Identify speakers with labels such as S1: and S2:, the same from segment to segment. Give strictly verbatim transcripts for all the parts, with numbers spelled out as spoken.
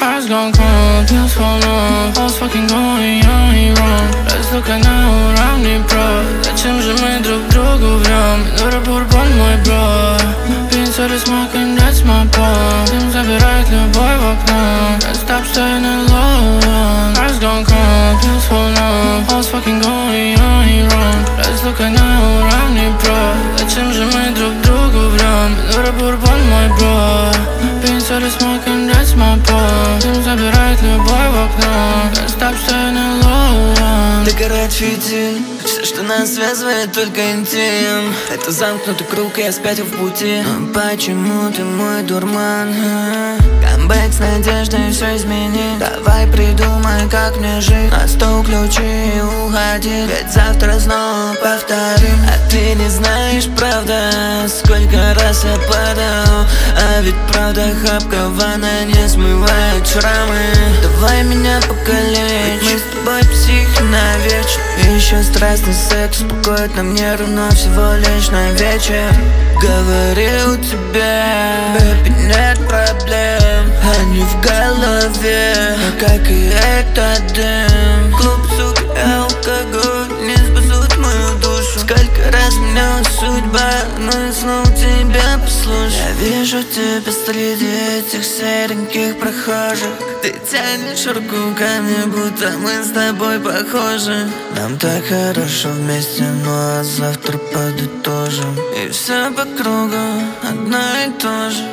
S1: Eyes gone cold, pills fall off. All's fucking going on и wrong. Разлука на уровне, бро. Зачем же мы друг другу врем? Минура бурбон, мой бро. Пинцель и smoking, that's my ball. Дым забирает любовь в окно. Can't stop staying alone. Eyes gone cold, pills fall off. All's fucking going on и wrong. Разлука на уровне, бро. Зачем же мы друг другу врем? Минура бурбон, мой бро. Пинцель и smoking, that's my ball. Дым забирает любовь в окно. Can't stop staying alone.
S2: Догорает фитиль. Все, что нас связывает, только интим. Это замкнутый круг, я спятил в пути. Но почему ты мой дурман? Камбэк с надеждой все изменить. Давай придумай, как мне жить. На стол ключи и уходи. Ведь завтра снова повторим. А ты не знаешь, правда, сколько раз я падал. А ведь правда хапкована не смывает шрамы. Давай меня покалечь. Мы с тобой психи на вечер. И еще страстный секс успокоит нам нервы, но всего лишь на вечер. Говорил тебе, бэби, нет проблем. Они в голове, как и этот дым. Клуб, сука, и алкоголь не спасут мою душу. Сколько раз меняла судьба, но я снова тебя послушаю. Я вижу тебя среди этих сереньких прохожих. Ты тянешь руку ко мне, будто мы с тобой похожи. Нам так хорошо вместе, ну а завтра подытожим. И все по кругу, одно и то же.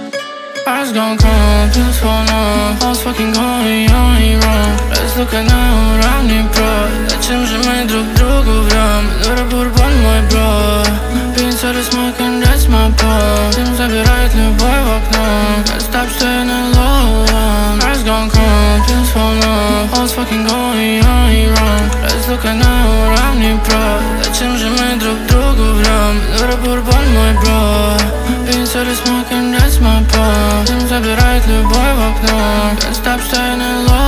S1: Eyes gone cold, pills fall off. All's fucking going on и wrong. Разлука на уровне, бро. Зачем же мы друг другу врем? Минура бурбон, мой бро. Пинцель и smoking, that's my ball. Дым забирает любовь в окно. Can't stop staying alone. Eyes gone cold, pills fall off. All's fucking going on и wrong. Разлука на уровне, бро. Зачем же мы друг другу врем? Минура бурбон, мой бро. Пинцель и smoking, that's my ball. Дым забирает любовь в окно. Can't stop staying alone.